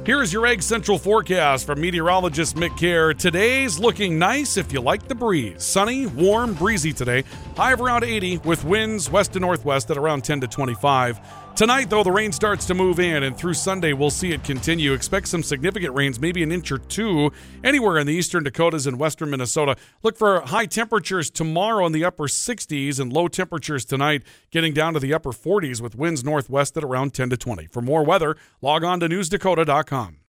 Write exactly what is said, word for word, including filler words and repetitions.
Here's your Egg Central forecast from meteorologist Mick Kerr. Today's looking nice if you like the breeze. Sunny, warm, breezy today. High of around eighty with winds west to northwest at around ten to twenty-five. Tonight, though, the rain starts to move in, and through Sunday, we'll see it continue. Expect some significant rains, maybe an inch or two, anywhere in the eastern Dakotas and western Minnesota. Look for high temperatures tomorrow in the upper sixties and low temperatures tonight, getting down to the upper forties with winds northwest at around ten to twenty. For more weather, log on to news dakota dot com.